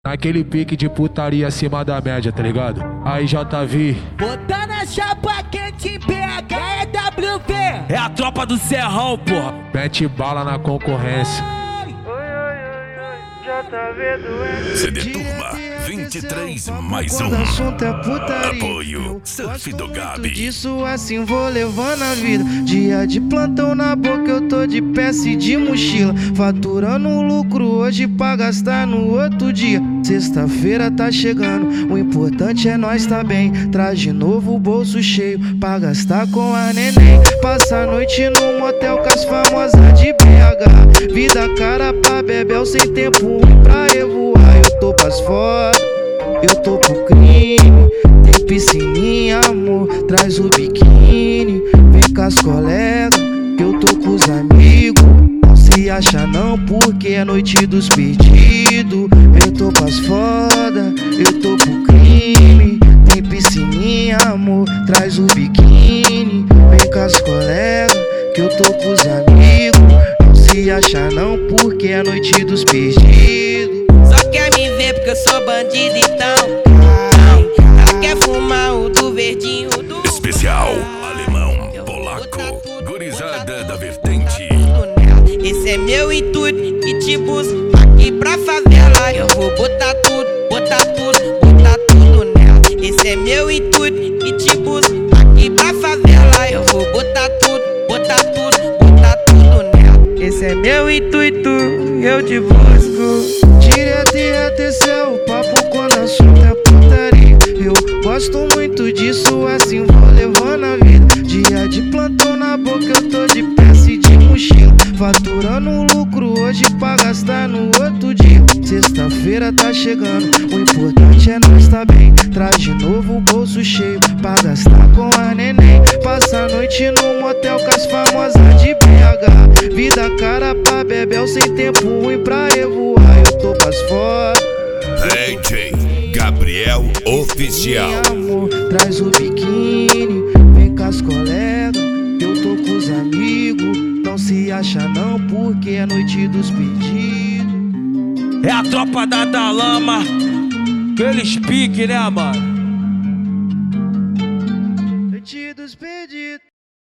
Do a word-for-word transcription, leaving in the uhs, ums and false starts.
Naquele pique de putaria acima da média, tá ligado? Aí J V. Botando a chapa quente, B H é W V. É a tropa do Serrão, porra. Mete bala na concorrência. C D Turma vinte e três mais um. Apoio Surf do Gabi. Disso assim vou levando a vida. Dia de plantão na boca, eu tô de peça e de mochila. Faturando lucro hoje pra gastar no outro dia. Sexta-feira tá chegando, o importante é nós tá bem. Traz de novo o bolso cheio pra gastar com a neném. Passa a noite no motel com as famosas de B H. Vida cara pra bebel sem tempo ruim pra revoar. Eu tô pras foda, eu tô pro crime. Tem piscininha, amor, traz o biquíni. Vem com as colegas, eu tô com os amigos. Não se acha não, porque é noite dos pedidos. Eu tô pras foda, eu tô pro crime. Tem piscininha, amor, traz o biquíni. Vem com as colegas, que eu tô com os amigos. Não se acha não, porque é noite dos pedidos. Só quer me ver porque eu sou bandido então. Ai, ela quer fumar o do verdinho do Especial alemão, polaco, gurizada da vertente. Esse é meu intuito e te busco aqui pra favela. Eu vou botar tudo, botar tudo, botar tudo nela. Esse é meu intuito e te busco aqui pra favela. Eu vou botar tudo, botar tudo, botar tudo nela. Esse é meu intuito, eu te busco. Direto e reto, esse é o papo quando o assunto é putaria. Eu gosto muito disso, assim vou levando a vida. Dia de plantão na boca, eu tô de peça e de mochila. Faturando lucro hoje pra gastar no outro dia. Sexta-feira tá chegando, o importante é nós tá bem. Traz de novo o bolso cheio pra gastar com a neném. Passa a noite no motel com as famosas de B H. Vida cara pra bebel sem tempo ruim pra revoar. Eu tô pras foda, D J Gabriel Oficial. amor, traz o biquíni. Vem com as colegas, eu tô com os amigos. Não se acha não, porque é noite dos pedidos. É a tropa da Dalama. Aqueles pique, né, mano?